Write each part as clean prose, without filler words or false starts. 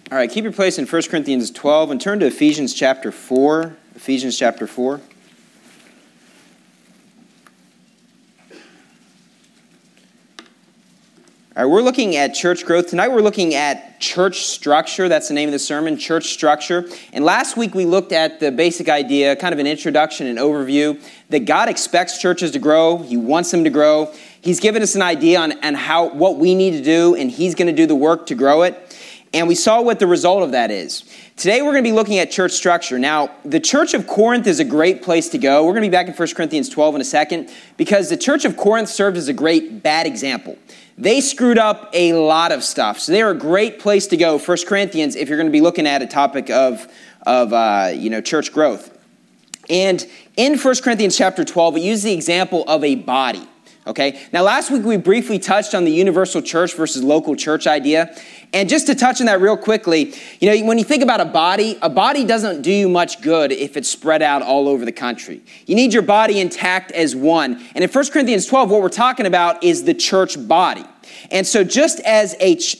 All right, keep your place in 1 Corinthians 12 and turn to Ephesians chapter 4. Ephesians chapter 4. All right, we're looking at church growth. Tonight we're looking at church structure. That's the name of the sermon, church structure. And last week we looked at the basic idea, kind of an introduction and overview, that God expects churches to grow. He wants them to grow. He's given us an idea on what we need to do, and He's going to do the work to grow it. And we saw what the result of that is. Today we're going to be looking at church structure. Now, the Church of Corinth is a great place to go. We're going to be back in 1 Corinthians 12 in a second, because the Church of Corinth served as a great bad example. They screwed up a lot of stuff. So they're a great place to go, 1 Corinthians, if you're going to be looking at a topic of church growth. And in 1 Corinthians chapter 12, it uses the example of a body. Okay. Now, last week we briefly touched on the universal church versus local church idea. And just to touch on that real quickly, when you think about a body doesn't do you much good if it's spread out all over the country. You need your body intact as one. And in 1 Corinthians 12, what we're talking about is the church body. And so just as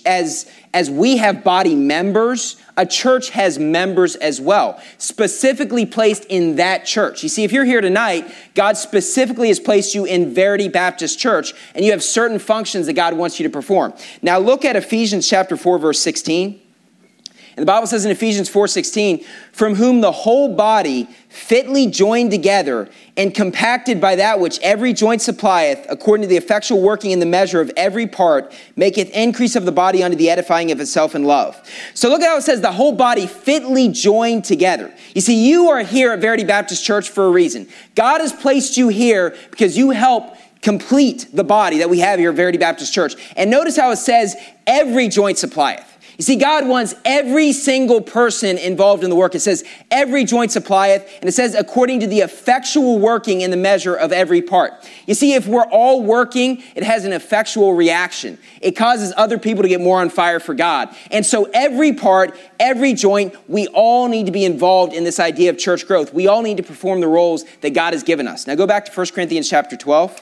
we have body members, a church has members as well, specifically placed in that church. You see, if you're here tonight, God specifically has placed you in Verity Baptist Church, and you have certain functions that God wants you to perform. Now look at Ephesians chapter 4, verse 16. And the Bible says in Ephesians 4:16, from whom the whole body fitly joined together and compacted by that which every joint supplieth, according to the effectual working in the measure of every part, maketh increase of the body unto the edifying of itself in love. So look at how it says the whole body fitly joined together. You see, you are here at Verity Baptist Church for a reason. God has placed you here because you help complete the body that we have here at Verity Baptist Church. And notice how it says every joint supplieth. You see, God wants every single person involved in the work. It says, every joint supplieth, and it says, according to the effectual working in the measure of every part. You see, if we're all working, it has an effectual reaction. It causes other people to get more on fire for God. And so every part, every joint, we all need to be involved in this idea of church growth. We all need to perform the roles that God has given us. Now go back to 1 Corinthians chapter 12.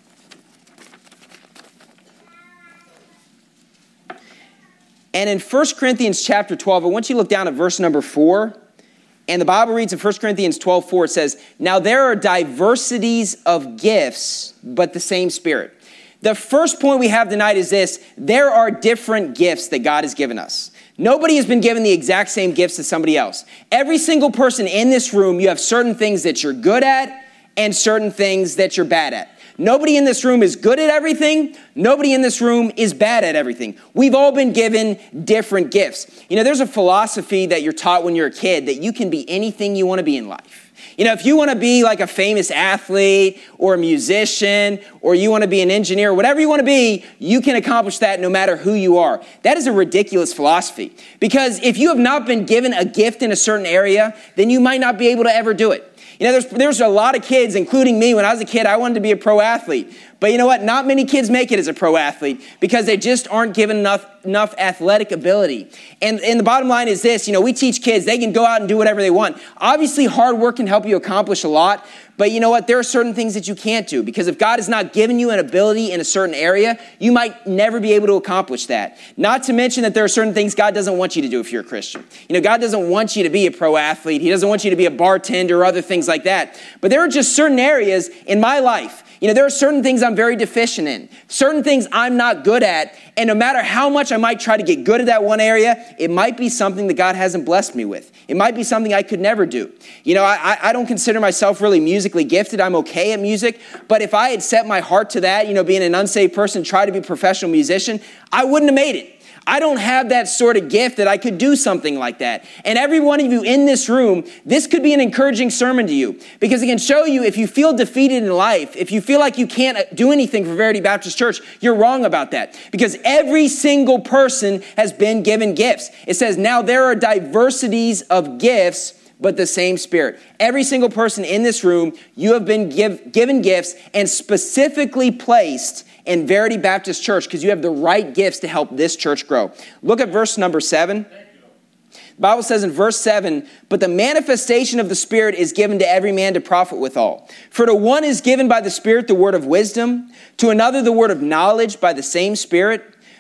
And in 1 Corinthians chapter 12, I want you to look down at verse number 4. And the Bible reads in 1 Corinthians 12:4, it says, now there are diversities of gifts, but the same Spirit. The first point we have tonight is this: there are different gifts that God has given us. Nobody has been given the exact same gifts as somebody else. Every single person in this room, you have certain things that you're good at and certain things that you're bad at. Nobody in this room is good at everything. Nobody in this room is bad at everything. We've all been given different gifts. There's a philosophy that you're taught when you're a kid that you can be anything you want to be in life. If you want to be like a famous athlete or a musician, or you want to be an engineer, whatever you want to be, you can accomplish that no matter who you are. That is a ridiculous philosophy, because if you have not been given a gift in a certain area, then you might not be able to ever do it. There's a lot of kids, including me. When I was a kid, I wanted to be a pro athlete. But you know what? Not many kids make it as a pro athlete because they just aren't given enough athletic ability. And the bottom line is this, we teach kids, they can go out and do whatever they want. Obviously, hard work can help you accomplish a lot. But you know what? There are certain things that you can't do, because if God has not given you an ability in a certain area, you might never be able to accomplish that. Not to mention that there are certain things God doesn't want you to do if you're a Christian. God doesn't want you to be a pro athlete. He doesn't want you to be a bartender or other things like that. But there are just certain areas in my life. There are certain things I'm very deficient in, certain things I'm not good at. And no matter how much I might try to get good at that one area, it might be something that God hasn't blessed me with. It might be something I could never do. I don't consider myself really musically gifted. I'm okay at music. But if I had set my heart to that, being an unsaved person, try to be a professional musician, I wouldn't have made it. I don't have that sort of gift that I could do something like that. And every one of you in this room, this could be an encouraging sermon to you, because it can show you if you feel defeated in life, if you feel like you can't do anything for Verity Baptist Church, you're wrong about that, because every single person has been given gifts. It says, now there are diversities of gifts, but the same Spirit. Every single person in this room, you have been given gifts and specifically placed in Verity Baptist Church because you have the right gifts to help this church grow. Look at verse number 7. The Bible says in verse 7, but the manifestation of the Spirit is given to every man to profit withal. For to one is given by the Spirit the word of wisdom, to another the word of knowledge by the same Spirit,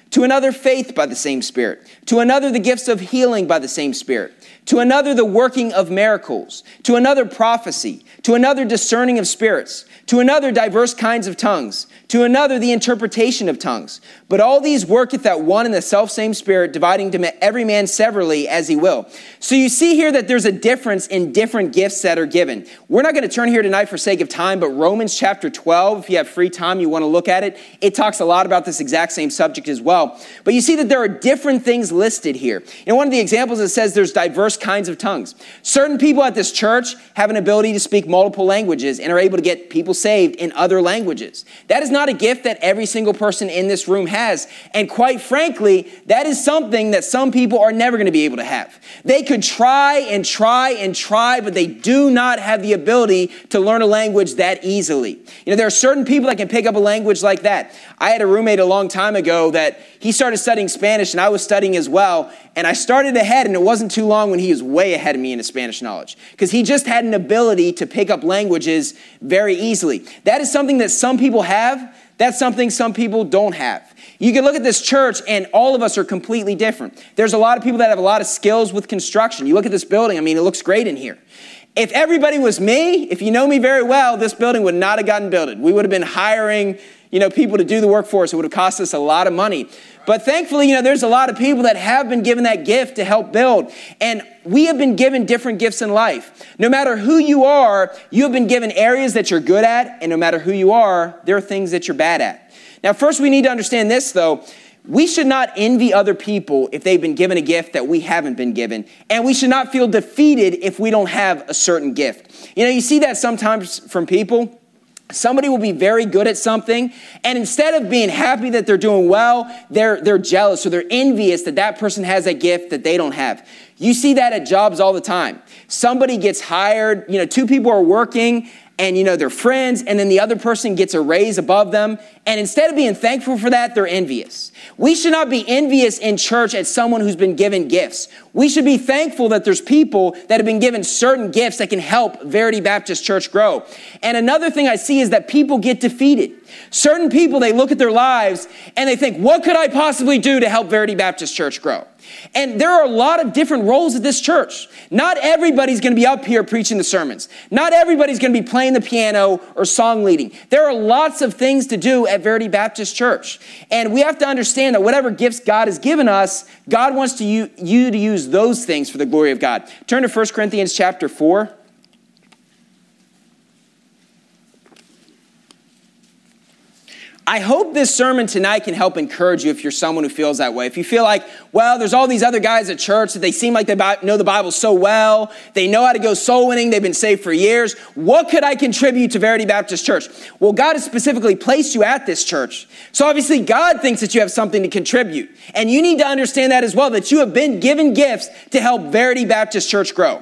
To another, faith by the same Spirit. To another, the gifts of healing by the same Spirit. To another, the working of miracles. To another, prophecy. To another, discerning of spirits. To another, diverse kinds of tongues. To another, the interpretation of tongues. But all these worketh at one and the selfsame Spirit, dividing to every man severally as he will. So you see here that there's a difference in different gifts that are given. We're not going to turn here tonight for sake of time, but Romans chapter 12, if you have free time, you want to look at it. It talks a lot about this exact same subject as well. But you see that there are different things listed here. In one of the examples, it says there's diverse kinds of tongues. Certain people at this church have an ability to speak multiple languages and are able to get people saved in other languages. That is not a gift that every single person in this room has. And quite frankly, that is something that some people are never going to be able to have. They could try and try and try, but they do not have the ability to learn a language that easily. You know, there are certain people that can pick up a language like that. I had a roommate a long time ago that he started studying Spanish and I was studying as well. And I started ahead, and it wasn't too long when he was way ahead of me in his Spanish knowledge because he just had an ability to pick up languages very easily. That is something that some people have. That's something some people don't have. You can look at this church and all of us are completely different. There's a lot of people that have a lot of skills with construction. You look at this building, I mean, it looks great in here. If everybody was me, if you know me very well, this building would not have gotten built. We would have been hiring, people to do the work for us. It would have cost us a lot of money. But thankfully, there's a lot of people that have been given that gift to help build. And we have been given different gifts in life. No matter who you are, you have been given areas that you're good at. And no matter who you are, there are things that you're bad at. Now, first we need to understand this, though. We should not envy other people if they've been given a gift that we haven't been given. And we should not feel defeated if we don't have a certain gift. You see that sometimes from people. Somebody will be very good at something, and instead of being happy that they're doing well, they're jealous or they're envious that person has a gift that they don't have. You see that at jobs all the time. Somebody gets hired, two people are working, and they're friends, and then the other person gets a raise above them, and instead of being thankful for that, they're envious. We should not be envious in church at someone who's been given gifts. We should be thankful that there's people that have been given certain gifts that can help Verity Baptist Church grow. And another thing I see is that people get defeated. Certain people, they look at their lives and they think, what could I possibly do to help Verity Baptist Church grow? And there are a lot of different roles at this church. Not everybody's going to be up here preaching the sermons. Not everybody's going to be playing the piano or song leading. There are lots of things to do at Verity Baptist Church. And we have to understand that whatever gifts God has given us, God wants you to use those things for the glory of God. Turn to 1 Corinthians chapter 4. I hope this sermon tonight can help encourage you if you're someone who feels that way. If you feel like, well, there's all these other guys at church that they seem like they know the Bible so well. They know how to go soul winning. They've been saved for years. What could I contribute to Verity Baptist Church? Well, God has specifically placed you at this church. So obviously God thinks that you have something to contribute. And you need to understand that as well, that you have been given gifts to help Verity Baptist Church grow.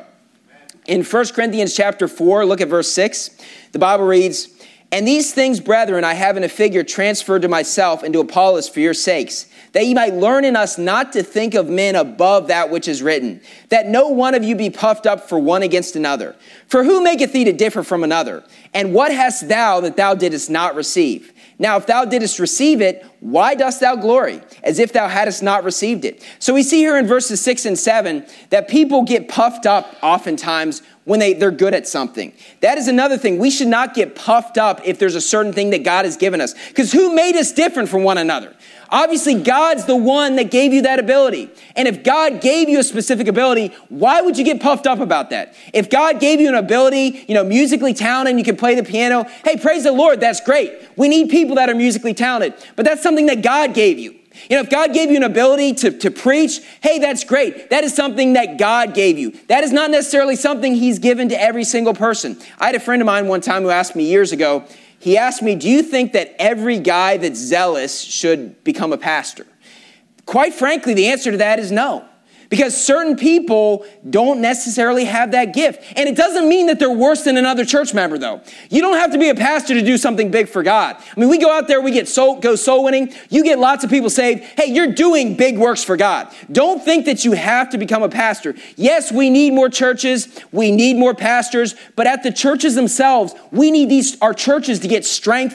In 1 Corinthians chapter 4, look at verse 6. The Bible reads, "And these things, brethren, I have in a figure transferred to myself and to Apollos for your sakes, that ye might learn in us not to think of men above that which is written, that no one of you be puffed up for one against another. For who maketh thee to differ from another? And what hast thou that thou didst not receive? Now, if thou didst receive it, why dost thou glory, as if thou hadst not received it?" So we see here in verses 6 and 7 that people get puffed up oftentimes when they're good at something. That is another thing. We should not get puffed up if there's a certain thing that God has given us. Because who made us different from one another? Obviously, God's the one that gave you that ability. And if God gave you a specific ability, why would you get puffed up about that? If God gave you an ability, musically talented, and you can play the piano, hey, praise the Lord, that's great. We need people that are musically talented. But that's something that God gave you. If God gave you an ability to preach, hey, that's great. That is something that God gave you. That is not necessarily something he's given to every single person. I had a friend of mine one time who asked me years ago, he asked me, do you think that every guy that's zealous should become a pastor? Quite frankly, the answer to that is no. Because certain people don't necessarily have that gift. And it doesn't mean that they're worse than another church member, though. You don't have to be a pastor to do something big for God. I mean, we go out there, we go soul winning. You get lots of people saved. Hey, you're doing big works for God. Don't think that you have to become a pastor. Yes, we need more churches. We need more pastors. But at the churches themselves, we need our churches to get strengthened.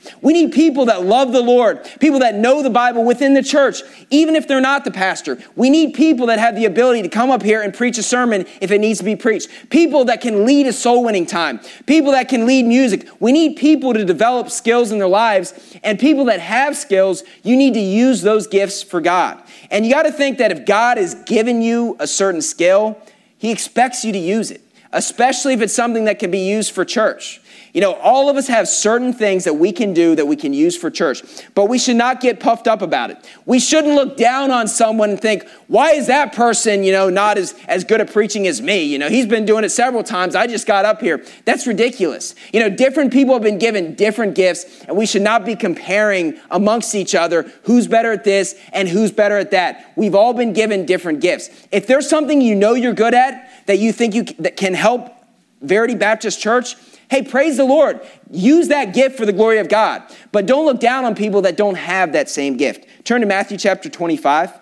We need people that love the Lord, people that know the Bible within the church, even if they're not the pastor. We need people that have the ability to come up here and preach a sermon if it needs to be preached. People that can lead a soul winning time. People that can lead music. We need people to develop skills in their lives, and people that have skills, you need to use those gifts for God. And you got to think that if God has given you a certain skill, he expects you to use it, especially if it's something that can be used for church. You know, all of us have certain things that we can do that we can use for church, but we should not get puffed up about it. We shouldn't look down on someone and think, why is that person, not as good at preaching as me? He's been doing it several times. I just got up here. That's ridiculous. Different people have been given different gifts, and we should not be comparing amongst each other who's better at this and who's better at that. We've all been given different gifts. If there's something you're good at that you think that can help Verity Baptist Church, hey, praise the Lord. Use that gift for the glory of God. But don't look down on people that don't have that same gift. Turn to Matthew chapter 25.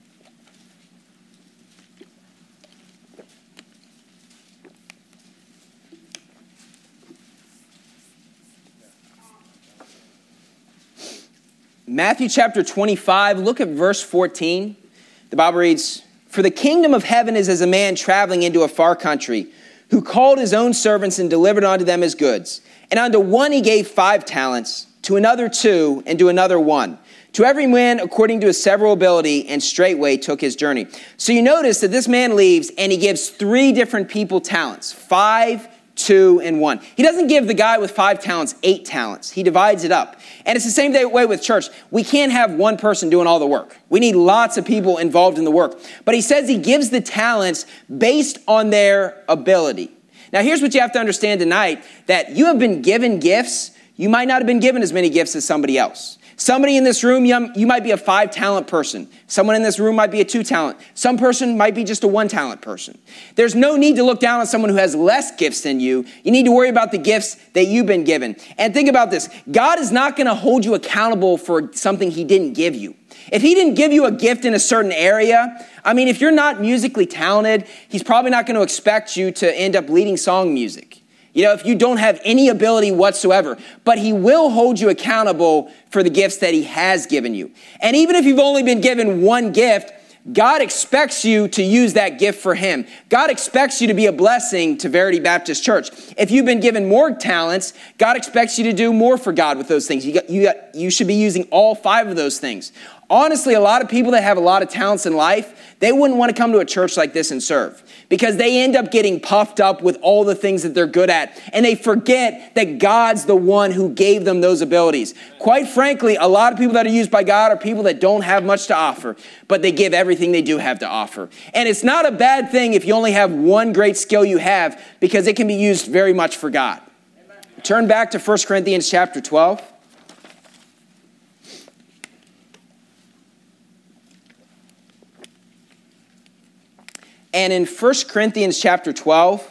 Matthew chapter 25, look at verse 14. The Bible reads, "For the kingdom of heaven is as a man traveling into a far country, who called his own servants and delivered unto them his goods. And unto one he gave 5 talents, to another 2, and to another 1. To every man according to his several ability, and straightway took his journey." So you notice that this man leaves and he gives 3 different people talents, 5, 2, and 1. He doesn't give the guy with 5 talents 8 talents. He divides it up. And it's the same way with church. We can't have one person doing all the work. We need lots of people involved in the work. But he says he gives the talents based on their ability. Now here's what you have to understand tonight, that you have been given gifts. You might not have been given as many gifts as somebody else. Somebody in this room, you might be a 5-talent person. Someone in this room might be a 2-talent. Some person might be just a 1-talent person. There's no need to look down on someone who has less gifts than you. You need to worry about the gifts that you've been given. And think about this. God is not going to hold you accountable for something he didn't give you. If he didn't give you a gift in a certain area, if you're not musically talented, he's probably not going to expect you to end up leading song music. If you don't have any ability whatsoever, but he will hold you accountable for the gifts that he has given you. And even if you've only been given one gift, God expects you to use that gift for him. God expects you to be a blessing to Verity Baptist Church. If you've been given more talents, God expects you to do more for God with those things. You should be using all 5 of those things. Honestly, a lot of people that have a lot of talents in life, they wouldn't want to come to a church like this and serve, because they end up getting puffed up with all the things that they're good at, and they forget that God's the one who gave them those abilities. Quite frankly, a lot of people that are used by God are people that don't have much to offer, but they give everything they do have to offer. And it's not a bad thing if you only have one great skill you have, because it can be used very much for God. Amen. Turn back to 1 Corinthians chapter 12. And in 1 Corinthians chapter 12,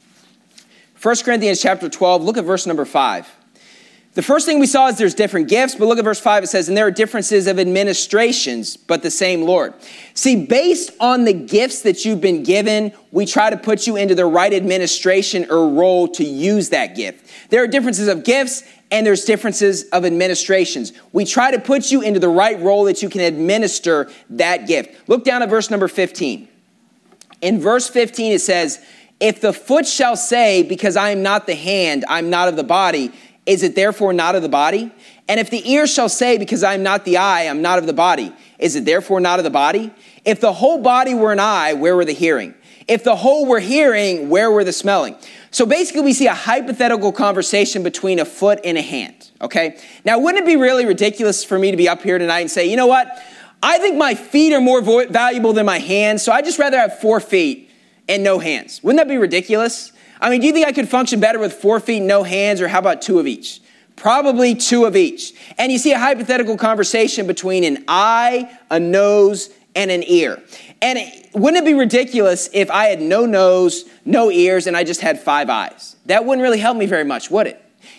look at verse number 5. The first thing we saw is there's different gifts, but look at verse 5. It says, "And there are differences of administrations, but the same Lord." See, based on the gifts that you've been given, we try to put you into the right administration or role to use that gift. There are differences of gifts, and there's differences of administrations. We try to put you into the right role that you can administer that gift. Look down at verse number 15. In verse 15, it says, "If the foot shall say, because I am not the hand, I'm not of the body, is it therefore not of the body? And if the ear shall say, because I am not the eye, I'm not of the body, is it therefore not of the body? If the whole body were an eye, where were the hearing? If the whole were hearing, where were the smelling?" So basically, we see a hypothetical conversation between a foot and a hand, okay? Now, wouldn't it be really ridiculous for me to be up here tonight and say, you know what? I think my feet are more valuable than my hands, so I'd just rather have 4 feet and no hands. Wouldn't that be ridiculous? Do you think I could function better with 4 feet and no hands, or how about 2 of each? Probably 2 of each. And you see a hypothetical conversation between an eye, a nose, and an ear. And wouldn't it be ridiculous if I had no nose, no ears, and I just had 5 eyes? That wouldn't really help me very much, would it?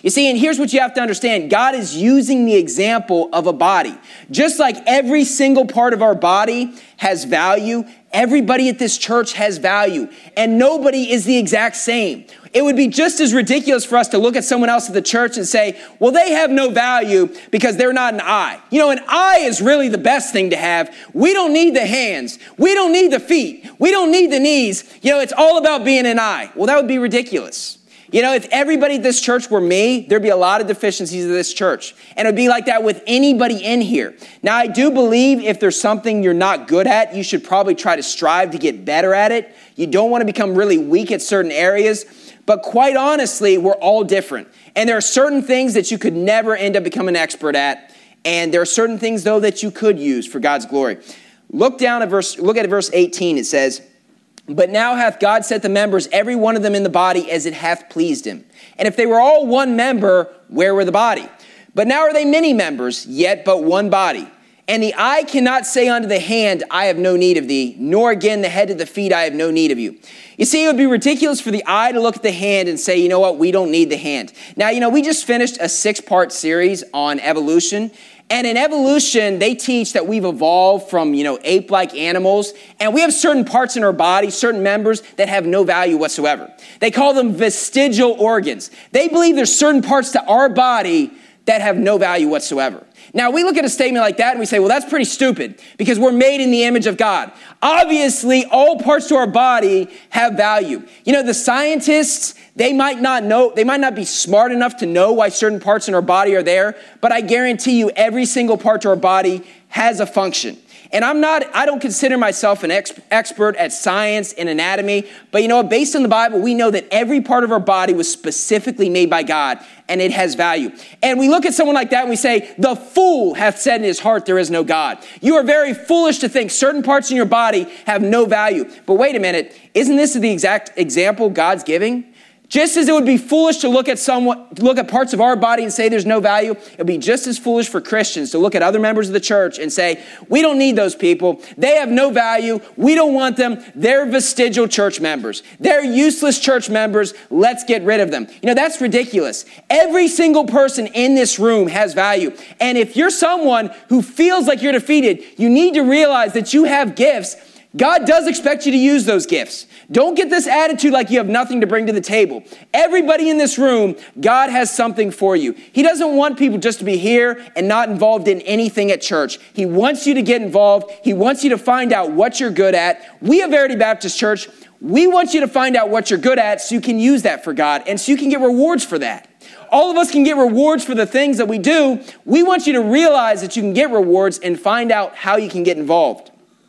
You see, and here's what you have to understand. God is using the example of a body. Just like every single part of our body has value, everybody at this church has value, and nobody is the exact same. It would be just as ridiculous for us to look at someone else at the church and say, well, they have no value because they're not an eye. You know, an eye is really the best thing to have. We don't need the hands. We don't need the feet. We don't need the knees. You know, it's all about being an eye. Well, that would be ridiculous. You know, if everybody at this church were me, there'd be a lot of deficiencies of this church. And it would be like that with anybody in here. Now, I do believe if there's something you're not good at, you should probably try to strive to get better at it. You don't want to become really weak at certain areas. But quite honestly, we're all different. And there are certain things that you could never end up becoming an expert at. And there are certain things, though, that you could use for God's glory. Look at verse 18. It says, but now hath God set the members, every one of them in the body, as it hath pleased him. And if they were all one member, where were the body? But now are they many members, yet but one body. And the eye cannot say unto the hand, I have no need of thee, nor again the head to the feet, I have no need of you. You see, it would be ridiculous for the eye to look at the hand and say, you know what, we don't need the hand. Now, you know, we just finished a 6-part series on evolution. And in evolution, they teach that we've evolved from, ape-like animals. And we have certain parts in our body, certain members that have no value whatsoever. They call them vestigial organs. They believe there's certain parts to our body that have no value whatsoever. Now, we look at a statement like that and we say, well, that's pretty stupid because we're made in the image of God. Obviously, all parts to our body have value. You know, the scientists, they might not be smart enough to know why certain parts in our body are there, but I guarantee you every single part to our body has a function. And I don't consider myself an expert at science and anatomy, but you know what? Based on the Bible, we know that every part of our body was specifically made by God and it has value. And we look at someone like that and we say, the fool hath said in his heart, there is no God. You are very foolish to think certain parts in your body have no value. But wait a minute, isn't this the exact example God's giving? Just as it would be foolish to look at parts of our body and say there's no value, it would be just as foolish for Christians to look at other members of the church and say, we don't need those people. They have no value. We don't want them. They're vestigial church members. They're useless church members. Let's get rid of them. You know, that's ridiculous. Every single person in this room has value. And if you're someone who feels like you're defeated, you need to realize that you have gifts. God does expect you to use those gifts. Don't get this attitude like you have nothing to bring to the table. Everybody in this room, God has something for you. He doesn't want people just to be here and not involved in anything at church. He wants you to get involved. He wants you to find out what you're good at. We at Verity Baptist Church, we want you to find out what you're good at so you can use that for God and so you can get rewards for that. All of us can get rewards for the things that we do. We want you to realize that you can get rewards and find out how you can get involved.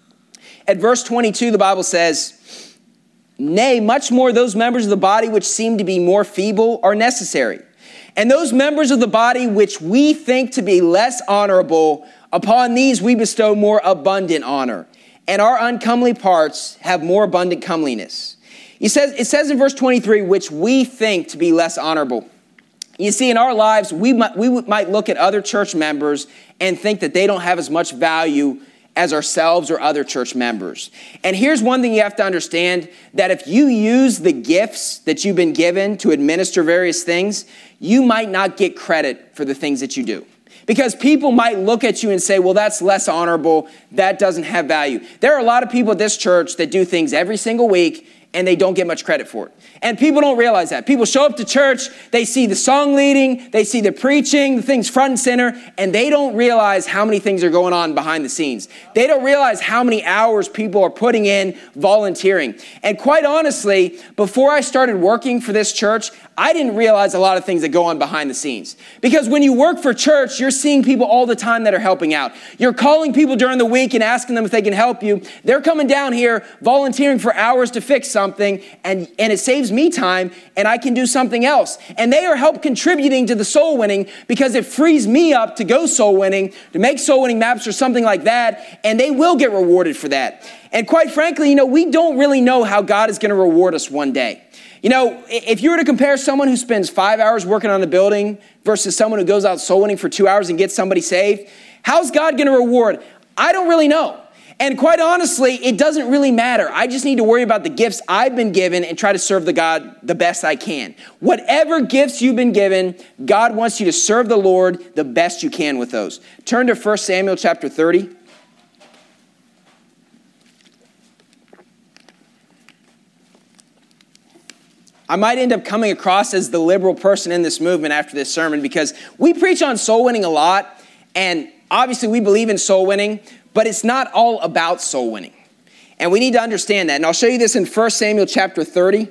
At verse 22, the Bible says, nay, much more those members of the body which seem to be more feeble are necessary. And those members of the body which we think to be less honorable, upon these we bestow more abundant honor. And our uncomely parts have more abundant comeliness. It says in verse 23, which we think to be less honorable. You see, in our lives, we might look at other church members and think that they don't have as much value as ourselves or other church members. And here's one thing you have to understand, that if you use the gifts that you've been given to administer various things, you might not get credit for the things that you do. Because people might look at you and say, well, that's less honorable, that doesn't have value. There are a lot of people at this church that do things every single week and they don't get much credit for it. And people don't realize that. People show up to church, they see the song leading, they see the preaching, the things front and center, and they don't realize how many things are going on behind the scenes. They don't realize how many hours people are putting in volunteering. And quite honestly, before I started working for this church, I didn't realize a lot of things that go on behind the scenes. Because when you work for church, you're seeing people all the time that are helping out. You're calling people during the week and asking them if they can help you. They're coming down here volunteering for hours to fix something, and it saves me time, and I can do something else. And they are help contributing to the soul winning because it frees me up to go soul winning, to make soul winning maps or something like that, and they will get rewarded for that. And quite frankly, we don't really know how God is going to reward us one day. If you were to compare someone who spends 5 hours working on a building versus someone who goes out soul winning for 2 hours and gets somebody saved, how's God going to reward? I don't really know. And quite honestly, it doesn't really matter. I just need to worry about the gifts I've been given and try to serve the God the best I can. Whatever gifts you've been given, God wants you to serve the Lord the best you can with those. Turn to 1 Samuel chapter 30. I might end up coming across as the liberal person in this movement after this sermon because we preach on soul winning a lot, and obviously we believe in soul winning, but it's not all about soul winning. And we need to understand that. And I'll show you this in 1 Samuel chapter 30.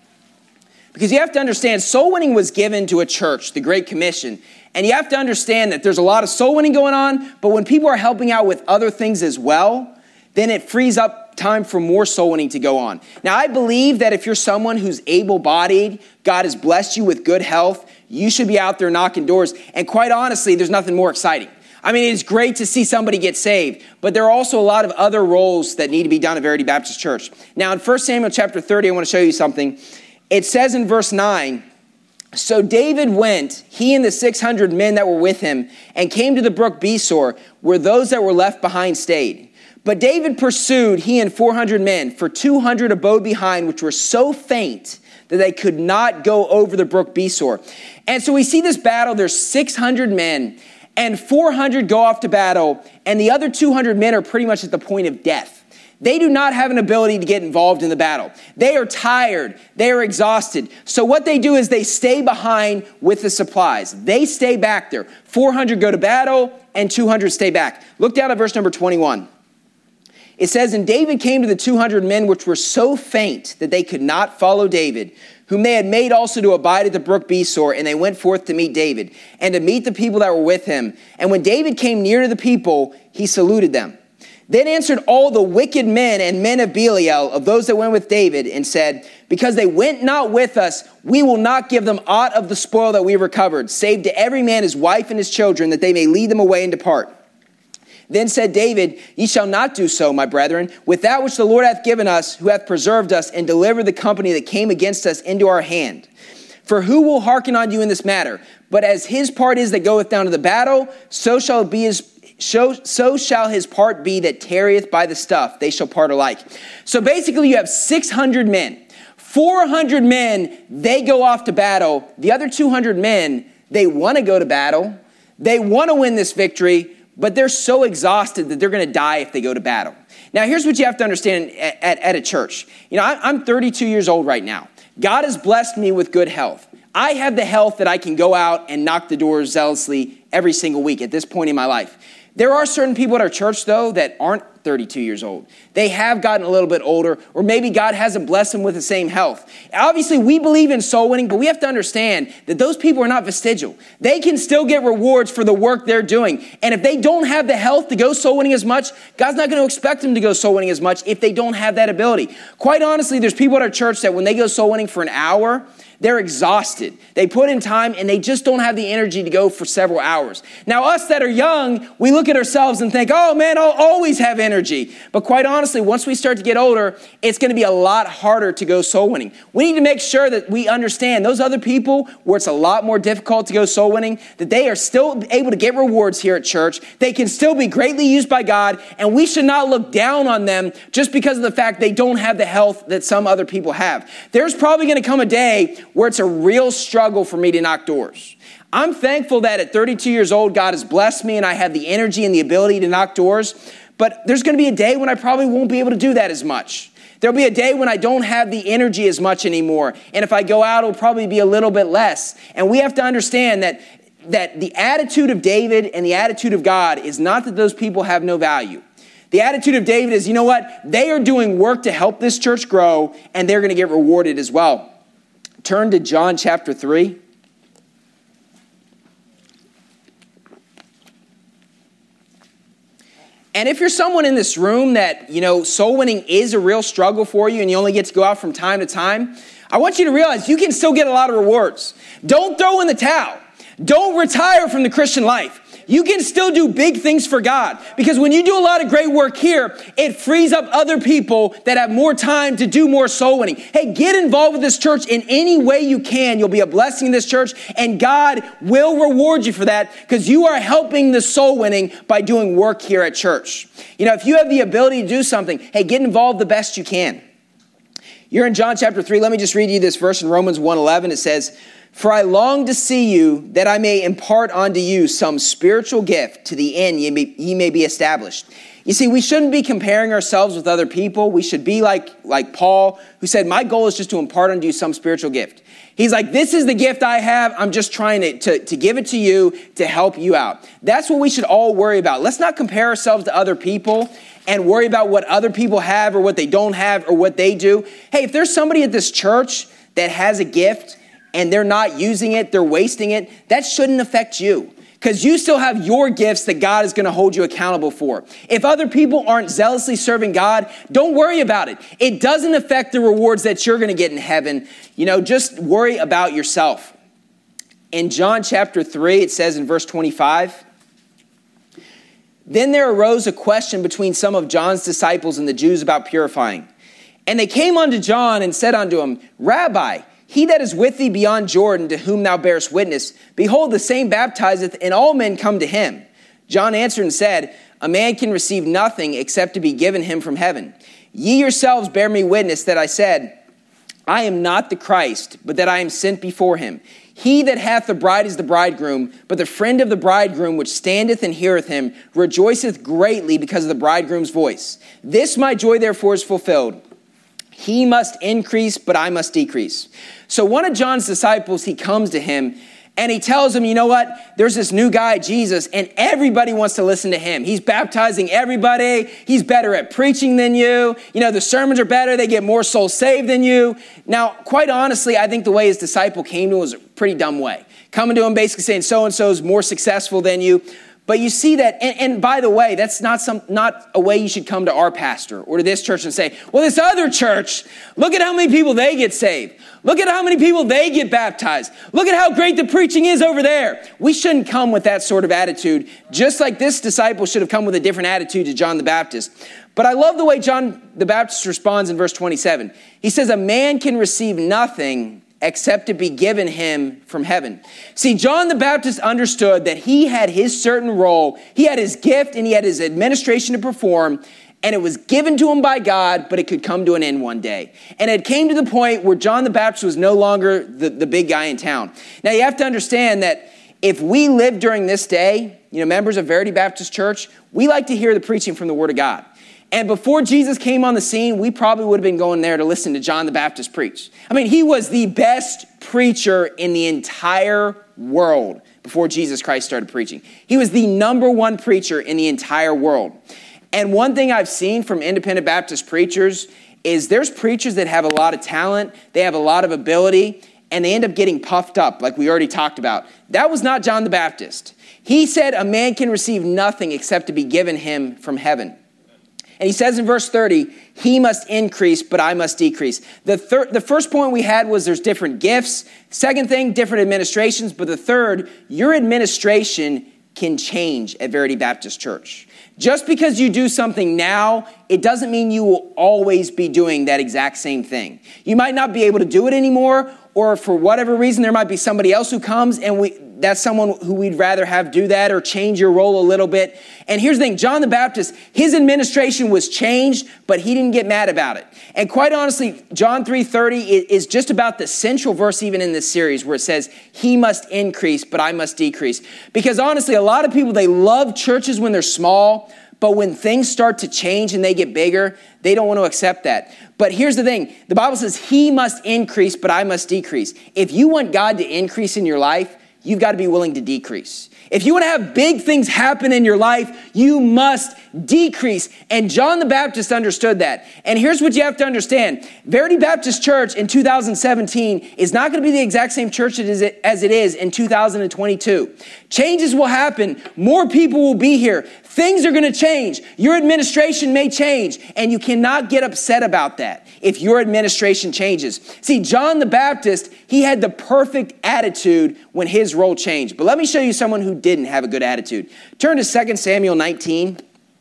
Because you have to understand, soul winning was given to a church, the Great Commission. And you have to understand that there's a lot of soul winning going on, but when people are helping out with other things as well, then it frees up time for more soul winning to go on. Now, I believe that if you're someone who's able-bodied, God has blessed you with good health, you should be out there knocking doors. And quite honestly, there's nothing more exciting. I mean, it's great to see somebody get saved, but there are also a lot of other roles that need to be done at Verity Baptist Church. Now, in 1 Samuel chapter 30, I want to show you something. It says in verse 9, "So David went, he and the 600 men that were with him, and came to the brook Besor, where those that were left behind stayed. But David pursued, he and 400 men, for 200 abode behind, which were so faint that they could not go over the brook Besor." And so we see this battle. There's 600 men, and 400 go off to battle, and the other 200 men are pretty much at the point of death. They do not have an ability to get involved in the battle. They are tired. They are exhausted. So what they do is they stay behind with the supplies. They stay back there. 400 go to battle, and 200 stay back. Look down at verse number 21. It says, "And David came to the 200 men which were so faint that they could not follow David, whom they had made also to abide at the brook Besor, and they went forth to meet David, and to meet the people that were with him. And when David came near to the people, he saluted them. Then answered all the wicked men and men of Belial, of those that went with David, and said, Because they went not with us, we will not give them aught of the spoil that we recovered, save to every man his wife and his children, that they may lead them away and depart. Then said David, Ye shall not do so, my brethren, with that which the Lord hath given us, who hath preserved us, and delivered the company that came against us into our hand. For who will hearken unto you in this matter? But as his part is that goeth down to the battle, so shall his part be that tarrieth by the stuff. They shall part alike. So basically you have 600 men. 400 men, they go off to battle. The other 200 men, they want to go to battle. They want to win this victory, but they're so exhausted that they're going to die if they go to battle. Now, here's what you have to understand at a church. You know, I'm 32 years old right now. God has blessed me with good health. I have the health that I can go out and knock the doors zealously every single week at this point in my life. There are certain people at our church, though, that aren't 32 years old. They have gotten a little bit older, or maybe God hasn't blessed them with the same health. Obviously, we believe in soul winning, but we have to understand that those people are not vestigial. They can still get rewards for the work they're doing. And if they don't have the health to go soul winning as much, God's not going to expect them to go soul winning as much if they don't have that ability. Quite honestly, there's people at our church that when they go soul winning for an hour, they're exhausted. They put in time and they just don't have the energy to go for several hours. Now, us that are young, we look at ourselves and think, oh man, I'll always have energy. But quite honestly, once we start to get older, it's going to be a lot harder to go soul winning. We need to make sure that we understand those other people where it's a lot more difficult to go soul winning, that they are still able to get rewards here at church. They can still be greatly used by God, and we should not look down on them just because of the fact they don't have the health that some other people have. There's probably going to come a day where it's a real struggle for me to knock doors. I'm thankful that at 32 years old, God has blessed me and I have the energy and the ability to knock doors. But there's going to be a day when I probably won't be able to do that as much. There'll be a day when I don't have the energy as much anymore. And if I go out, it'll probably be a little bit less. And we have to understand that the attitude of David and the attitude of God is not that those people have no value. The attitude of David is, you know what? They are doing work to help this church grow, and they're going to get rewarded as well. Turn to John chapter 3. And if you're someone in this room that, you know, soul winning is a real struggle for you and you only get to go out from time to time, I want you to realize you can still get a lot of rewards. Don't throw in the towel. Don't retire from the Christian life. you can still do big things for God. Because when you do a lot of great work here, it frees up other people that have more time to do more soul winning. Hey, get involved with this church in any way you can. You'll be a blessing in this church, and God will reward you for that because you are helping the soul winning by doing work here at church. You know, if you have the ability to do something, hey, get involved the best you can. You're in John chapter 3. Let me just read you this verse in Romans 1:11. It says, "For I long to see you, that I may impart unto you some spiritual gift, to the end ye may be established." You see, we shouldn't be comparing ourselves with other people. We should be like Paul, who said, my goal is just to impart unto you some spiritual gift. He's like, this is the gift I have. I'm just trying to give it to you to help you out. That's what we should all worry about. Let's not compare ourselves to other people and worry about what other people have or what they don't have or what they do. Hey, if there's somebody at this church that has a gift and they're not using it, they're wasting it, that shouldn't affect you. Because you still have your gifts that God is going to hold you accountable for. If other people aren't zealously serving God, don't worry about it. It doesn't affect the rewards that you're going to get in heaven. You know, just worry about yourself. In John chapter 3, it says in verse 25, "Then there arose a question between some of John's disciples and the Jews about purifying. And they came unto John and said unto him, Rabbi, he that is with thee beyond Jordan, to whom thou bearest witness, behold, the same baptizeth, and all men come to him. John answered and said, A man can receive nothing except to be given him from heaven. Ye yourselves bear me witness that I said, I am not the Christ, but that I am sent before him. He that hath the bride is the bridegroom, but the friend of the bridegroom which standeth and heareth him rejoiceth greatly because of the bridegroom's voice. This my joy therefore is fulfilled. He must increase, but I must decrease." So one of John's disciples, he comes to him and he tells him, you know what? There's this new guy, Jesus, and everybody wants to listen to him. He's baptizing everybody. He's better at preaching than you. You know, the sermons are better. They get more souls saved than you. Now, quite honestly, I think the way his disciple came to him was a pretty dumb way. Coming to him basically saying, so-and-so is more successful than you. But you see that, and by the way, that's not a way you should come to our pastor or to this church and say, well, this other church, look at how many people they get saved. Look at how many people they get baptized. Look at how great the preaching is over there. We shouldn't come with that sort of attitude, just like this disciple should have come with a different attitude to John the Baptist. But I love the way John the Baptist responds in verse 27. He says, a man can receive nothing except to be given him from heaven. See, John the Baptist understood that he had his certain role, he had his gift, and he had his administration to perform, and it was given to him by God, but it could come to an end one day. And it came to the point where John the Baptist was no longer the big guy in town. Now, you have to understand that if we live during this day, you know, members of Verity Baptist Church, we like to hear the preaching from the Word of God. And before Jesus came on the scene, we probably would have been going there to listen to John the Baptist preach. I mean, he was the best preacher in the entire world before Jesus Christ started preaching. He was the number one preacher in the entire world. And one thing I've seen from independent Baptist preachers is there's preachers that have a lot of talent, they have a lot of ability, and they end up getting puffed up, like we already talked about. That was not John the Baptist. He said a man can receive nothing except to be given him from heaven. And he says in verse 30, he must increase, but I must decrease. The first point we had was there's different gifts. Second thing, different administrations. But the third, your administration can change at Verity Baptist Church. Just because you do something now, it doesn't mean you will always be doing that exact same thing. You might not be able to do it anymore, or for whatever reason, there might be somebody else who comes and that's someone who we'd rather have do that or change your role a little bit. And here's the thing, John the Baptist, his administration was changed, but he didn't get mad about it. And quite honestly, John 3:30 is just about the central verse even in this series where it says, he must increase, but I must decrease. Because honestly, a lot of people, they love churches when they're small, but when things start to change and they get bigger, they don't want to accept that. But here's the thing. The Bible says he must increase, but I must decrease. If you want God to increase in your life, you've got to be willing to decrease. If you want to have big things happen in your life, you must decrease. And John the Baptist understood that. And here's what you have to understand. Verity Baptist Church in 2017 is not going to be the exact same church as it is in 2022. Changes will happen. More people will be here. Things are going to change. Your administration may change, and you cannot get upset about that if your administration changes. See, John the Baptist, he had the perfect attitude when his role changed. But let me show you someone who didn't have a good attitude. Turn to 2 Samuel 19.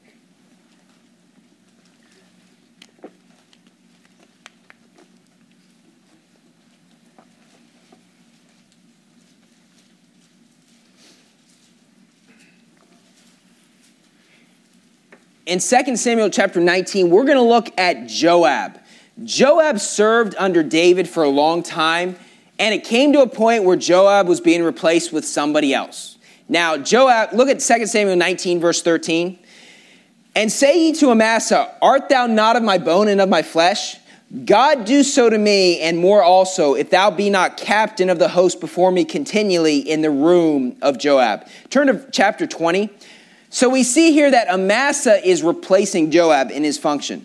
In 2 Samuel chapter 19, we're going to look at Joab. Joab served under David for a long time, and it came to a point where Joab was being replaced with somebody else. Now, Joab, look at 2 Samuel 19, verse 13. And say ye to Amasa, art thou not of my bone and of my flesh? God do so to me, and more also, if thou be not captain of the host before me continually in the room of Joab. Turn to chapter 20. So we see here that Amasa is replacing Joab in his function.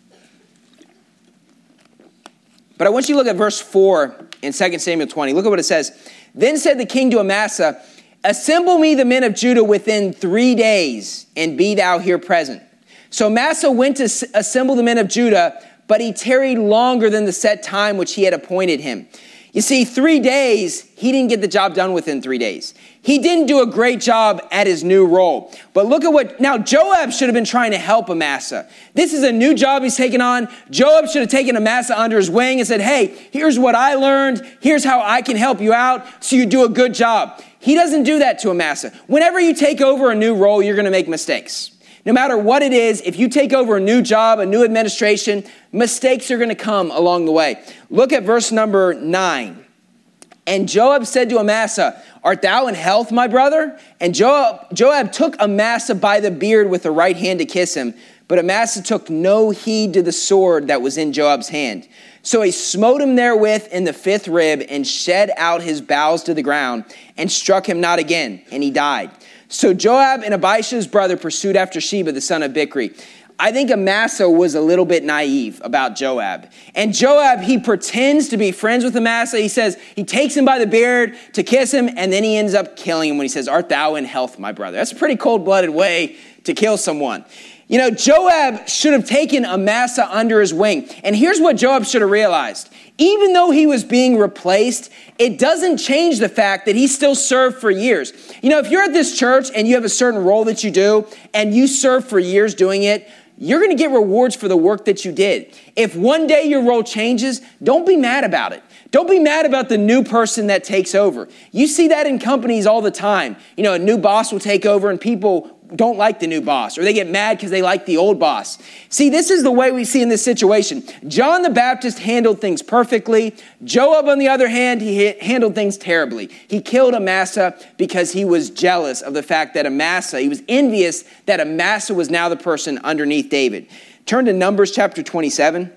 But I want you to look at verse 4 in 2 Samuel 20. Look at what it says. Then said the king to Amasa, assemble me the men of Judah within 3 days, and be thou here present. So Amasa went to assemble the men of Judah, but he tarried longer than the set time which he had appointed him. You see, 3 days, he didn't get the job done within 3 days. He didn't do a great job at his new role. But look at now Joab should have been trying to help Amasa. This is a new job he's taken on. Joab should have taken Amasa under his wing and said, hey, here's what I learned. Here's how I can help you out so you do a good job. He doesn't do that to Amasa. Whenever you take over a new role, you're going to make mistakes. No matter what it is, if you take over a new job, a new administration, mistakes are going to come along the way. Look at verse number 9. And Joab said to Amasa, art thou in health, my brother? And Joab took Amasa by the beard with the right hand to kiss him. But Amasa took no heed to the sword that was in Joab's hand. So he smote him therewith in the 5th rib and shed out his bowels to the ground and struck him not again, and he died. So Joab and Abishai's brother pursued after Sheba, the son of Bichri. I think Amasa was a little bit naive about Joab. And Joab, he pretends to be friends with Amasa. He says, he takes him by the beard to kiss him, and then he ends up killing him when he says, art thou in health, my brother? That's a pretty cold-blooded way to kill someone. You know, Joab should have taken Amasa under his wing. And here's what Joab should have realized. Even though he was being replaced, it doesn't change the fact that he still served for years. You know, if you're at this church and you have a certain role that you do and you serve for years doing it, you're going to get rewards for the work that you did. If one day your role changes, don't be mad about it. Don't be mad about the new person that takes over. You see that in companies all the time. You know, a new boss will take over and people don't like the new boss, or they get mad because they like the old boss. See, this is the way we see in this situation. John the Baptist handled things perfectly. Joab, on the other hand, he handled things terribly. He killed Amasa because he was jealous of the fact that he was envious that Amasa was now the person underneath David. Turn to Numbers chapter 27.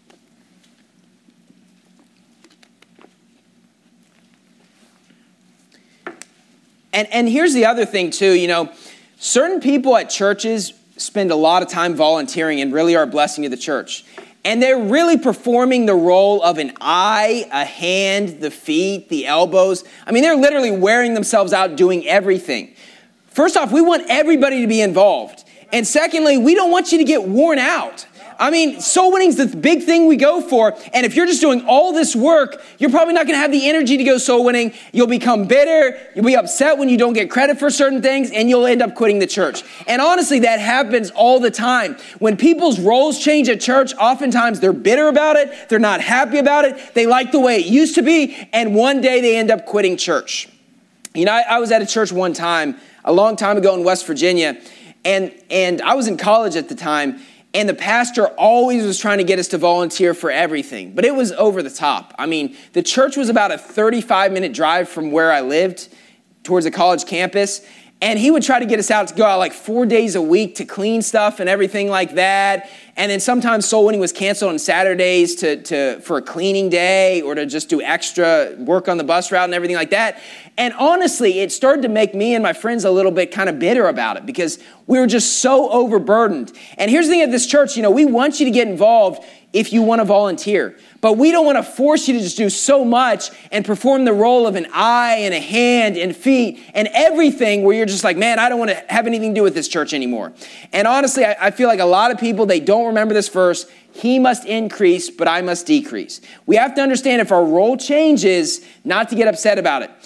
And here's the other thing too, you know, certain people at churches spend a lot of time volunteering and really are a blessing to the church. And they're really performing the role of an eye, a hand, the feet, the elbows. I mean, they're literally wearing themselves out doing everything. First off, we want everybody to be involved. And secondly, we don't want you to get worn out. I mean, soul winning's the big thing we go for. And if you're just doing all this work, you're probably not going to have the energy to go soul winning. You'll become bitter. You'll be upset when you don't get credit for certain things, and you'll end up quitting the church. And honestly, that happens all the time. When people's roles change at church, oftentimes they're bitter about it. They're not happy about it. They like the way it used to be. And one day they end up quitting church. You know, I was at a church one time, a long time ago in West Virginia, and I was in college at the time. And the pastor always was trying to get us to volunteer for everything. But it was over the top. I mean, the church was about a 35-minute drive from where I lived towards the college campus. And he would try to get us out to go out like 4 days a week to clean stuff and everything like that. And then sometimes soul winning was canceled on Saturdays for a cleaning day or to just do extra work on the bus route and everything like that. And honestly, it started to make me and my friends a little bit kind of bitter about it because we were just so overburdened. And here's the thing at this church, you know, we want you to get involved if you want to volunteer. But we don't want to force you to just do so much and perform the role of an eye and a hand and feet and everything where you're just like, man, I don't want to have anything to do with this church anymore. And honestly, I feel like a lot of people, they don't remember this verse. He must increase, but I must decrease. We have to understand if our role changes, not to get upset about it.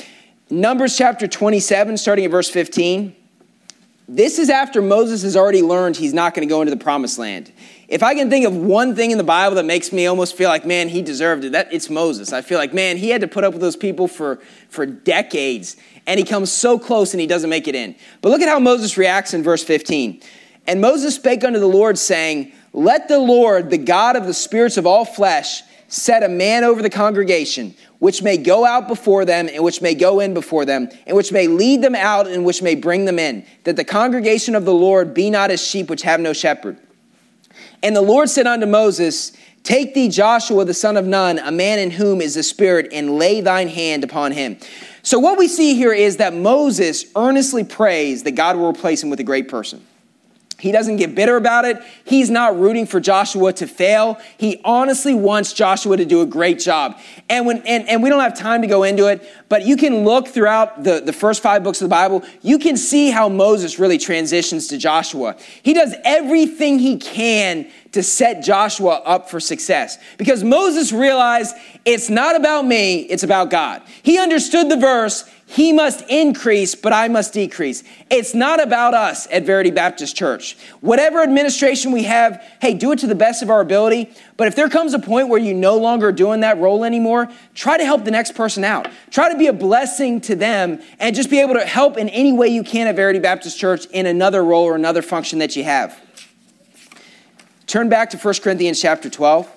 Numbers chapter 27, starting at verse 15. This is after Moses has already learned he's not going to go into the promised land. If I can think of one thing in the Bible that makes me almost feel like, man, he deserved it, it's Moses. I feel like, man, he had to put up with those people for decades, and he comes so close and he doesn't make it in. But look at how Moses reacts in verse 15. And Moses spake unto the Lord, saying, let the Lord, the God of the spirits of all flesh, set a man over the congregation, which may go out before them, and which may go in before them, and which may lead them out, and which may bring them in, that the congregation of the Lord be not as sheep which have no shepherd. And the Lord said unto Moses, take thee Joshua the son of Nun, a man in whom is the Spirit, and lay thine hand upon him. So what we see here is that Moses earnestly prays that God will replace him with a great person. He doesn't get bitter about it. He's not rooting for Joshua to fail. He honestly wants Joshua to do a great job. And we don't have time to go into it, but you can look throughout the first 5 books of the Bible. You can see how Moses really transitions to Joshua. He does everything he can to set Joshua up for success. Because Moses realized it's not about me, it's about God. He understood the verse, he must increase, but I must decrease. It's not about us at Verity Baptist Church. Whatever administration we have, hey, do it to the best of our ability. But if there comes a point where you no longer are doing that role anymore, try to help the next person out. Try to be a blessing to them and just be able to help in any way you can at Verity Baptist Church in another role or another function that you have. Turn back to 1 Corinthians chapter 12.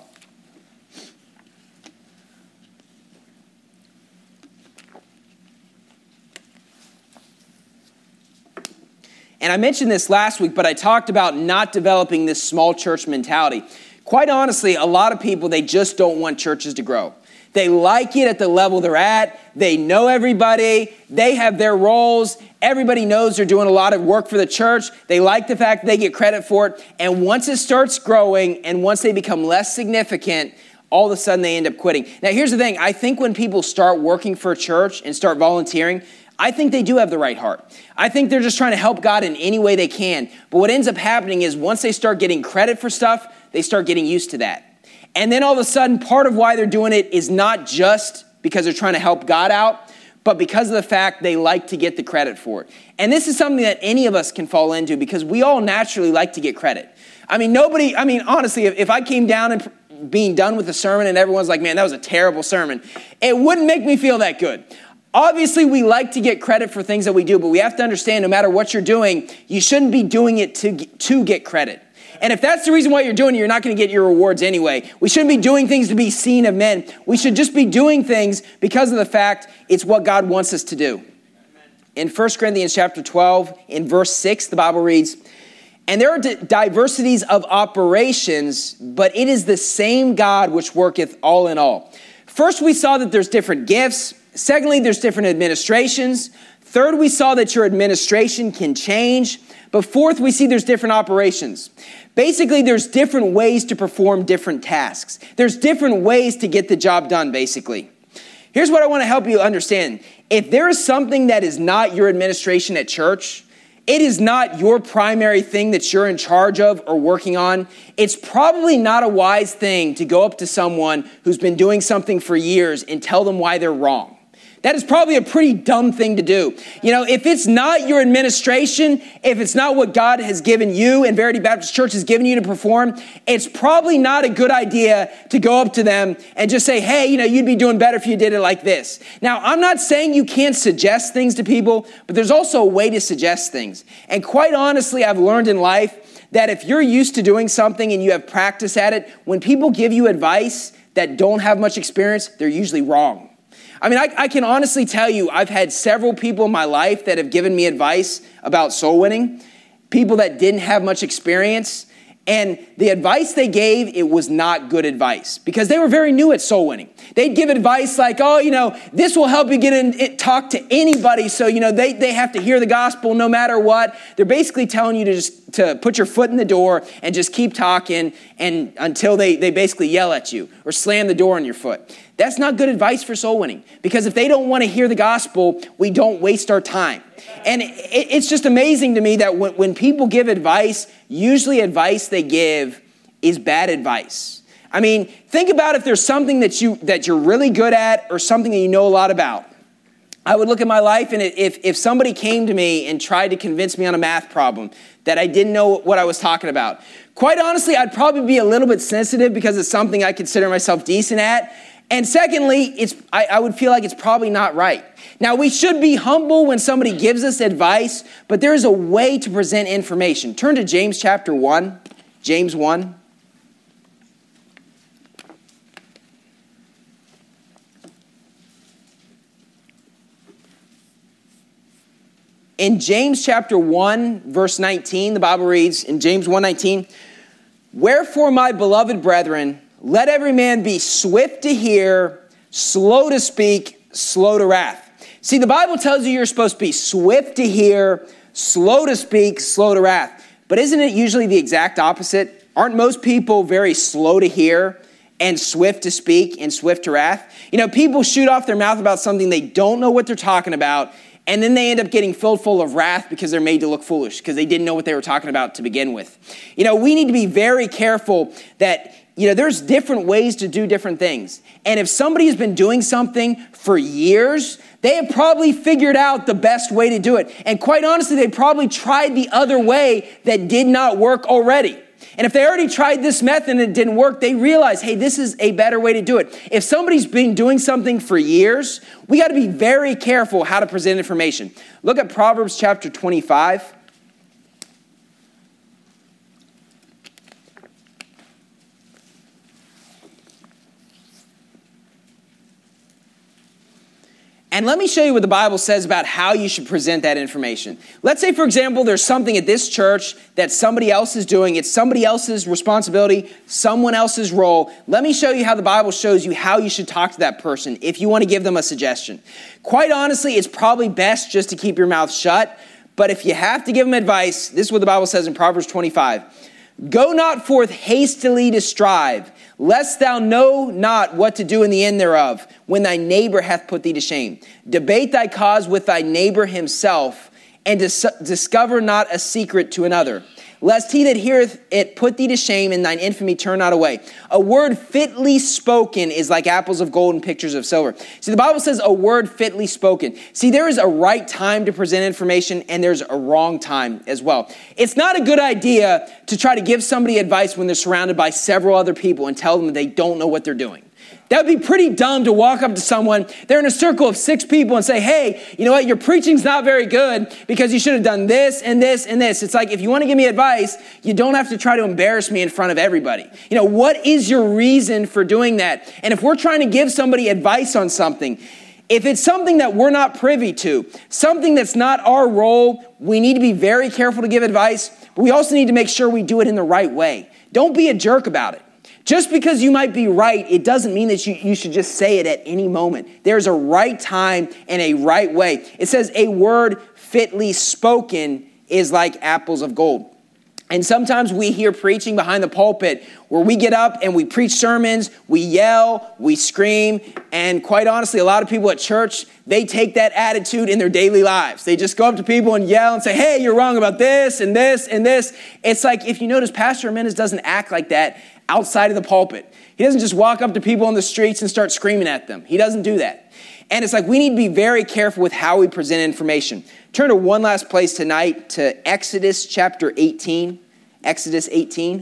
And I mentioned this last week, but I talked about not developing this small church mentality. Quite honestly, a lot of people, they just don't want churches to grow. They like it at the level they're at. They know everybody. They have their roles. Everybody knows they're doing a lot of work for the church. They like the fact they get credit for it. And once it starts growing and once they become less significant, all of a sudden they end up quitting. Now, here's the thing. I think when people start working for a church and start volunteering, I think they do have the right heart. I think they're just trying to help God in any way they can. But what ends up happening is once they start getting credit for stuff, they start getting used to that. And then all of a sudden, part of why they're doing it is not just because they're trying to help God out, but because of the fact they like to get the credit for it. And this is something that any of us can fall into because we all naturally like to get credit. Honestly, if I came down and being done with the sermon and everyone's like, man, that was a terrible sermon, it wouldn't make me feel that good. Obviously, we like to get credit for things that we do, but we have to understand no matter what you're doing, you shouldn't be doing it to get credit. And if that's the reason why you're doing it, you're not going to get your rewards anyway. We shouldn't be doing things to be seen of men. We should just be doing things because of the fact it's what God wants us to do. In 1 Corinthians chapter 12, in verse 6, the Bible reads, and there are diversities of operations, but it is the same God which worketh all in all. First, we saw that there's different gifts. Secondly, there's different administrations. Third, we saw that your administration can change. But fourth, we see there's different operations. Basically, there's different ways to perform different tasks. There's different ways to get the job done, basically. Here's what I want to help you understand. If there is something that is not your administration at church, it is not your primary thing that you're in charge of or working on, it's probably not a wise thing to go up to someone who's been doing something for years and tell them why they're wrong. That is probably a pretty dumb thing to do. You know, if it's not your administration, if it's not what God has given you and Verity Baptist Church has given you to perform, it's probably not a good idea to go up to them and just say, hey, you'd be doing better if you did it like this. Now, I'm not saying you can't suggest things to people, but there's also a way to suggest things. And quite honestly, I've learned in life that if you're used to doing something and you have practice at it, when people give you advice that don't have much experience, they're usually wrong. I can honestly tell you, I've had several people in my life that have given me advice about soul winning, people that didn't have much experience, and the advice they gave, it was not good advice because they were very new at soul winning. They'd give advice like, this will help you get in, talk to anybody, so, they have to hear the gospel no matter what. They're basically telling you to put your foot in the door and just keep talking and until they basically yell at you or slam the door on your foot. That's not good advice for soul winning because if they don't want to hear the gospel, we don't waste our time. And it's just amazing to me that when people give advice, usually advice they give is bad advice. Think about if there's something that you're really good at or something that you know a lot about. I would look at my life, and if somebody came to me and tried to convince me on a math problem that I didn't know what I was talking about, quite honestly, I'd probably be a little bit sensitive because it's something I consider myself decent at. And secondly, I would feel like it's probably not right. Now, we should be humble when somebody gives us advice, but there is a way to present information. Turn to James chapter 1, James 1. In James chapter 1, verse 19, the Bible reads in James 1:19, "Wherefore, my beloved brethren, let every man be swift to hear, slow to speak, slow to wrath." See, the Bible tells you you're supposed to be swift to hear, slow to speak, slow to wrath. But isn't it usually the exact opposite? Aren't most people very slow to hear and swift to speak and swift to wrath? You know, people shoot off their mouth about something they don't know what they're talking about, and then they end up getting filled full of wrath because they're made to look foolish because they didn't know what they were talking about to begin with. You know, we need to be very careful that, there's different ways to do different things. And if somebody has been doing something for years, they have probably figured out the best way to do it. And quite honestly, they probably tried the other way that did not work already. And if they already tried this method and it didn't work, they realize, hey, this is a better way to do it. If somebody's been doing something for years, we got to be very careful how to present information. Look at Proverbs chapter 25. And let me show you what the Bible says about how you should present that information. Let's say, for example, there's something at this church that somebody else is doing. It's somebody else's responsibility, someone else's role. Let me show you how the Bible shows you how you should talk to that person if you want to give them a suggestion. Quite honestly, it's probably best just to keep your mouth shut. But if you have to give them advice, this is what the Bible says in Proverbs 25. "Go not forth hastily to strive, lest thou know not what to do in the end thereof, when thy neighbor hath put thee to shame. Debate thy cause with thy neighbor himself, and discover not a secret to another. Lest he that heareth it put thee to shame, and thine infamy turn not away. A word fitly spoken is like apples of gold and pictures of silver." See, the Bible says a word fitly spoken. See, there is a right time to present information, and there's a wrong time as well. It's not a good idea to try to give somebody advice when they're surrounded by several other people and tell them that they don't know what they're doing. That would be pretty dumb to walk up to someone, they're in a circle of 6 people, and say, "Hey, you know what, your preaching's not very good because you should have done this and this and this." It's like, if you want to give me advice, you don't have to try to embarrass me in front of everybody. What is your reason for doing that? And if we're trying to give somebody advice on something, if it's something that we're not privy to, something that's not our role, we need to be very careful to give advice, but we also need to make sure we do it in the right way. Don't be a jerk about it. Just because you might be right, it doesn't mean that you should just say it at any moment. There's a right time and a right way. It says a word fitly spoken is like apples of gold. And sometimes we hear preaching behind the pulpit where we get up and we preach sermons, we yell, we scream, and quite honestly, a lot of people at church, they take that attitude in their daily lives. They just go up to people and yell and say, "Hey, you're wrong about this and this and this." It's like, if you notice, Pastor Jimenez doesn't act like that outside of the pulpit. He doesn't just walk up to people on the streets and start screaming at them. He doesn't do that. And it's like, we need to be very careful with how we present information. Turn to one last place tonight, to Exodus chapter 18. Exodus 18.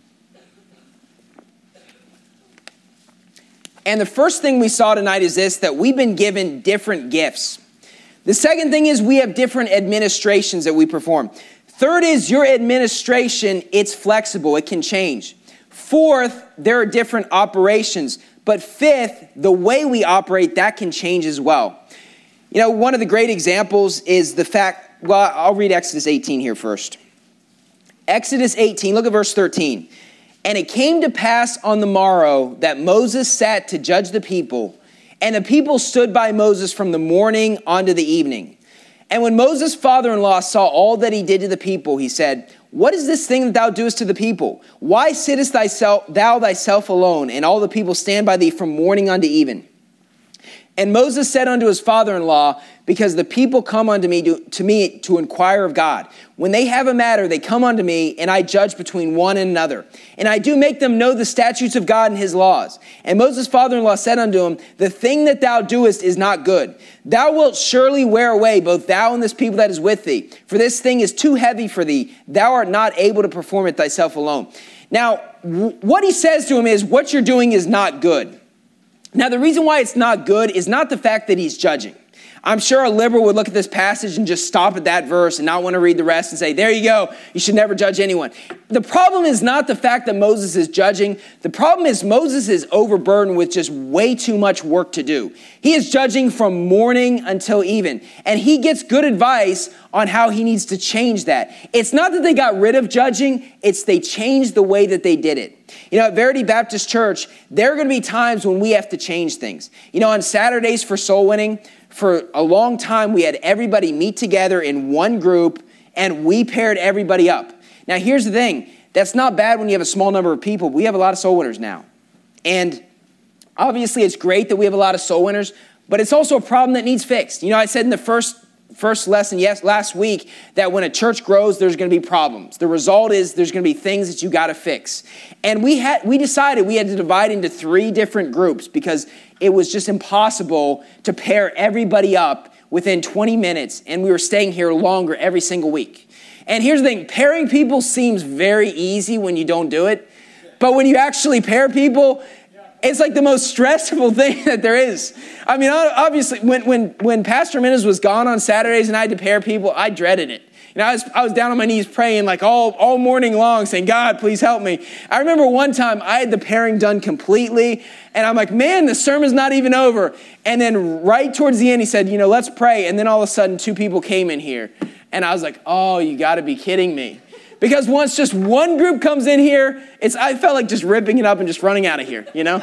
And the first thing we saw tonight is this, that we've been given different gifts. The second thing is we have different administrations that we perform. Third is your administration, it's flexible, it can change. Fourth, there are different operations. But fifth, the way we operate, that can change as well. One of the great examples is the fact, I'll read Exodus 18 here first. Exodus 18, look at verse 13. "And it came to pass on the morrow that Moses sat to judge the people, and the people stood by Moses from the morning unto the evening. And when Moses' father-in-law saw all that he did to the people, he said, What is this thing that thou doest to the people? Why sittest thou thyself alone, and all the people stand by thee from morning unto even? And Moses said unto his father-in-law, because the people come unto me to inquire of God. When they have a matter, they come unto me, and I judge between one and another. And I do make them know the statutes of God and his laws. And Moses' father-in-law said unto him, the thing that thou doest is not good. Thou wilt surely wear away both thou and this people that is with thee. For this thing is too heavy for thee. Thou art not able to perform it thyself alone. Now, what he says to him is, what you're doing is not good. Now, the reason why it's not good is not the fact that he's judging. I'm sure a liberal would look at this passage and just stop at that verse and not want to read the rest and say, there you go, you should never judge anyone. The problem is not the fact that Moses is judging. The problem is Moses is overburdened with just way too much work to do. He is judging from morning until even, and he gets good advice on how he needs to change that. It's not that they got rid of judging, it's they changed the way that they did it. You know, at Verity Baptist Church, there are going to be times when we have to change things. You know, on Saturdays for soul winning, for a long time, we had everybody meet together in one group, and we paired everybody up. Now, here's the thing. That's not bad when you have a small number of people. We have a lot of soul winners now. And obviously, it's great that we have a lot of soul winners, but it's also a problem that needs fixed. You know, I said in the first lesson, last week, that when a church grows, there's going to be problems. The result is there's going to be things that you got to fix. And we decided we had to divide into 3 different groups because it was just impossible to pair everybody up within 20 minutes, and we were staying here longer every single week. And here's the thing, pairing people seems very easy when you don't do it, but when you actually pair people, it's like the most stressful thing that there is. I mean, obviously, when Pastor Menes was gone on Saturdays and I had to pair people, I dreaded it. You know, I was down on my knees praying like all morning long saying, God, please help me. I remember one time I had the pairing done completely, and I'm like, man, the sermon's not even over. And then right towards the end, he said, you know, let's pray. And then all of a sudden, 2 people came in here. And I was like, oh, you got to be kidding me. Because once just one group comes in here, I felt like just ripping it up and just running out of here, you know?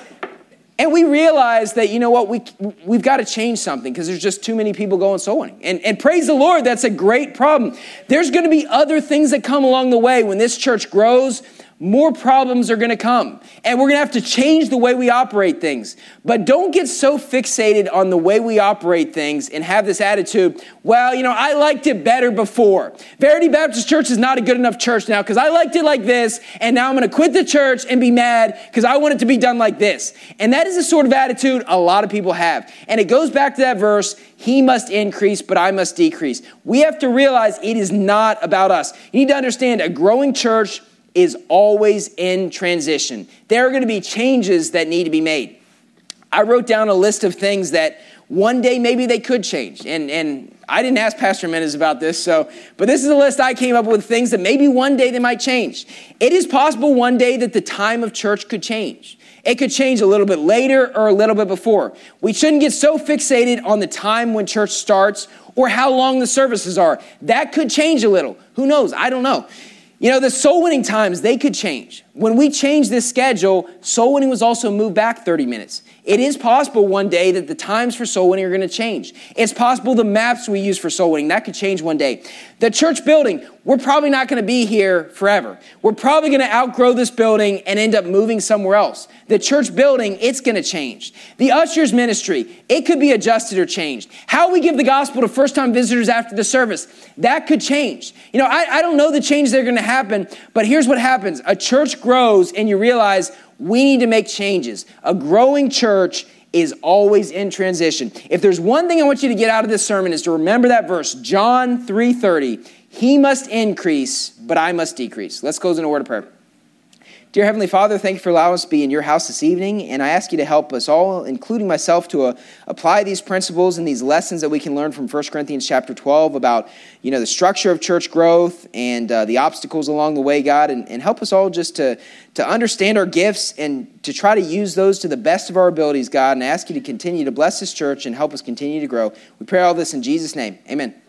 And we realized that, you know what, we've got to change something because there's just too many people going soul winning. And praise the Lord, that's a great problem. There's going to be other things that come along the way. When this church grows, more problems are going to come. And we're going to have to change the way we operate things. But don't get so fixated on the way we operate things and have this attitude, well, you know, I liked it better before. Verity Baptist Church is not a good enough church now because I liked it like this, and now I'm going to quit the church and be mad because I want it to be done like this. And that is the sort of attitude a lot of people have. And it goes back to that verse, he must increase, but I must decrease. We have to realize it is not about us. You need to understand a growing church is always in transition. There are going to be changes that need to be made. I wrote down a list of things that one day maybe they could change. And I didn't ask Pastor Menes about this, but this is a list I came up with, things that maybe one day they might change. It is possible one day that the time of church could change. It could change a little bit later or a little bit before. We shouldn't get so fixated on the time when church starts or how long the services are. That could change a little. Who knows? I don't know. You know, the soul winning times, they could change. When we changed this schedule, soul winning was also moved back 30 minutes. It is possible one day that the times for soul winning are going to change. It's possible the maps we use for soul winning, that could change one day. The church building, we're probably not going to be here forever. We're probably going to outgrow this building and end up moving somewhere else. The church building, it's going to change. The ushers ministry, it could be adjusted or changed. How we give the gospel to first-time visitors after the service, that could change. You know, I don't know the changes that are going to happen, but here's what happens. A church grows and you realize we need to make changes. A growing church is always in transition. If there's one thing I want you to get out of this sermon is to remember that verse, John 3:30. He must increase, but I must decrease. Let's close in a word of prayer. Dear Heavenly Father, thank you for allowing us to be in your house this evening, and I ask you to help us all, including myself, to apply these principles and these lessons that we can learn from 1 Corinthians chapter 12 about, you know, the structure of church growth and the obstacles along the way, God, and help us all just to understand our gifts and to try to use those to the best of our abilities, God, and I ask you to continue to bless this church and help us continue to grow. We pray all this in Jesus' name. Amen.